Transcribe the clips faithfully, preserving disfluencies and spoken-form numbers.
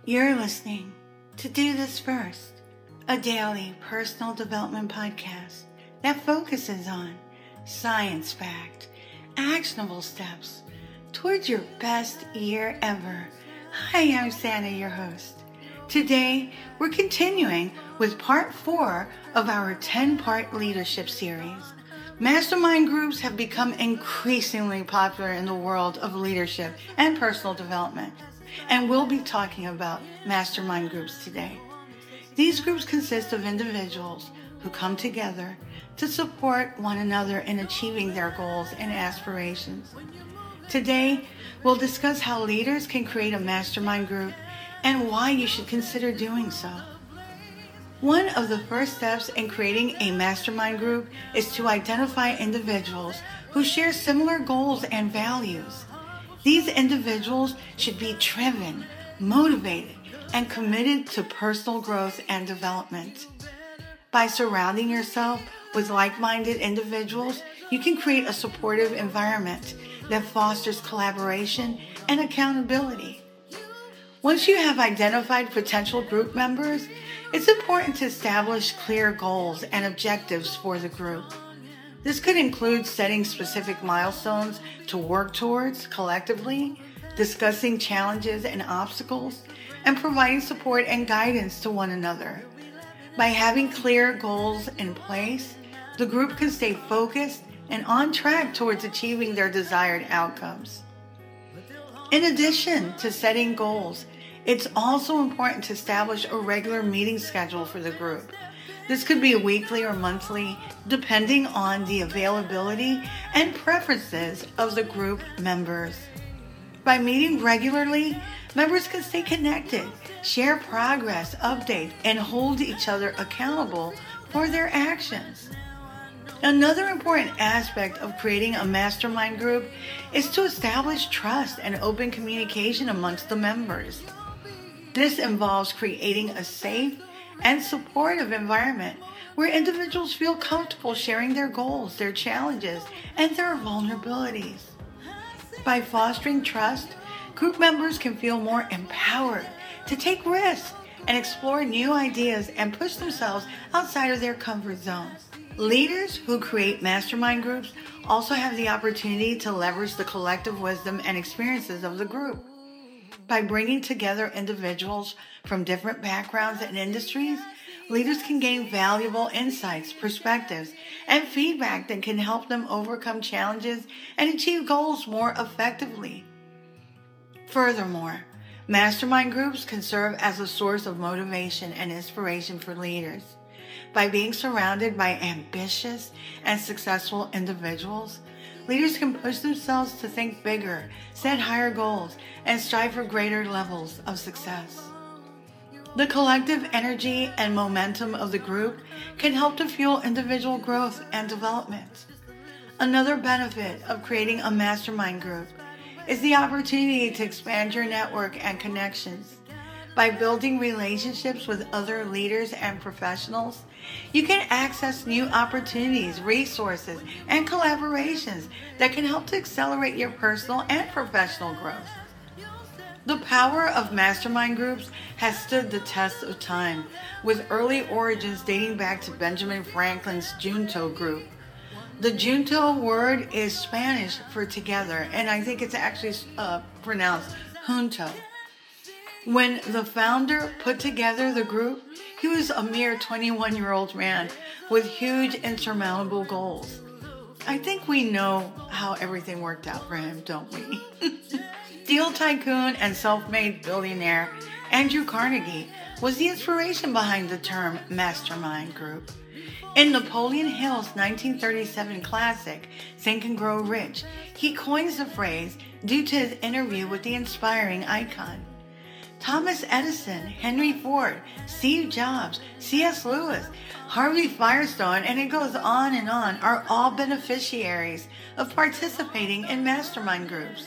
You're listening to Do This First, a daily personal development podcast that focuses on science-backed, actionable steps towards your best year ever. Hi, I'm Santa, your host. Today, we're continuing with part four of our ten-part leadership series. Mastermind groups have become increasingly popular in the world of leadership and personal development, and we'll be talking about mastermind groups today. These groups consist of individuals who come together to support one another in achieving their goals and aspirations. Today, we'll discuss how leaders can create a mastermind group and why you should consider doing so. One of the first steps in creating a mastermind group is to identify individuals who share similar goals and values. These individuals should be driven, motivated, and committed to personal growth and development. By surrounding yourself with like-minded individuals, you can create a supportive environment that fosters collaboration and accountability. Once you have identified potential group members, it's important to establish clear goals and objectives for the group. This could include setting specific milestones to work towards collectively, discussing challenges and obstacles, and providing support and guidance to one another. By having clear goals in place, the group can stay focused and on track towards achieving their desired outcomes. In addition to setting goals, it's also important to establish a regular meeting schedule for the group. This could be weekly or monthly, depending on the availability and preferences of the group members. By meeting regularly, members can stay connected, share progress, update, and hold each other accountable for their actions. Another important aspect of creating a mastermind group is to establish trust and open communication amongst the members. This involves creating a safe and supportive environment where individuals feel comfortable sharing their goals, their challenges, and their vulnerabilities. By fostering trust, group members can feel more empowered to take risks and explore new ideas and push themselves outside of their comfort zones. Leaders who create mastermind groups also have the opportunity to leverage the collective wisdom and experiences of the group. By bringing together individuals from different backgrounds and industries, leaders can gain valuable insights, perspectives, and feedback that can help them overcome challenges and achieve goals more effectively. Furthermore, mastermind groups can serve as a source of motivation and inspiration for leaders. By being surrounded by ambitious and successful individuals, leaders can push themselves to think bigger, set higher goals, and strive for greater levels of success. The collective energy and momentum of the group can help to fuel individual growth and development. Another benefit of creating a mastermind group is the opportunity to expand your network and connections. By building relationships with other leaders and professionals, you can access new opportunities, resources, and collaborations that can help to accelerate your personal and professional growth. The power of mastermind groups has stood the test of time, with early origins dating back to Benjamin Franklin's Junto group. The Junto word is Spanish for together, and I think it's actually uh, pronounced junto. When the founder put together the group, he was a mere twenty-one-year-old man with huge insurmountable goals. I think we know how everything worked out for him, don't we? Steel tycoon and self-made billionaire Andrew Carnegie was the inspiration behind the term mastermind group. In Napoleon Hill's nineteen thirty-seven classic, Think and Grow Rich, he coins the phrase due to his interview with the inspiring icon. Thomas Edison, Henry Ford, Steve Jobs, C S Lewis, Harvey Firestone, and it goes on and on, are all beneficiaries of participating in mastermind groups.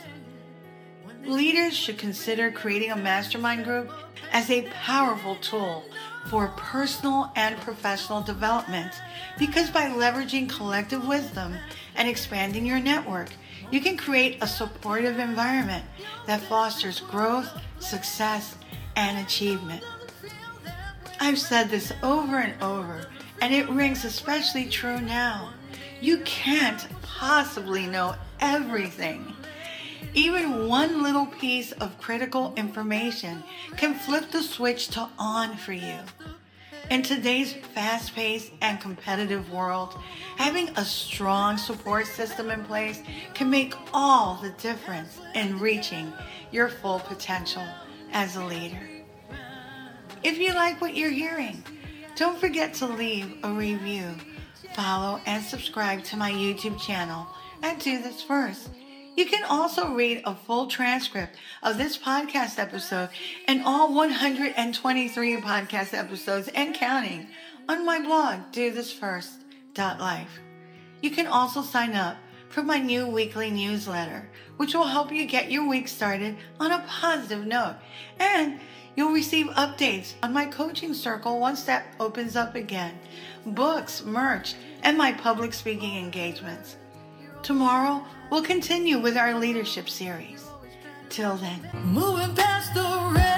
Leaders should consider creating a mastermind group as a powerful tool for personal and professional development, because by leveraging collective wisdom and expanding your network, you can create a supportive environment that fosters growth, success, and achievement. I've said this over and over, and it rings especially true now. You can't possibly know everything. Even one little piece of critical information can flip the switch to on for you. In today's fast-paced and competitive world, having a strong support system in place can make all the difference in reaching your full potential as a leader. If you like what you're hearing, don't forget to leave a review, follow and subscribe to my YouTube channel, and do this first. You can also read a full transcript of this podcast episode and all one hundred twenty-three podcast episodes and counting on my blog, do this first dot life. You can also sign up for my new weekly newsletter, which will help you get your week started on a positive note. And you'll receive updates on my coaching circle once that opens up again, books, merch, and my public speaking engagements. Tomorrow, we'll continue with our leadership series. Till then, moving past the red.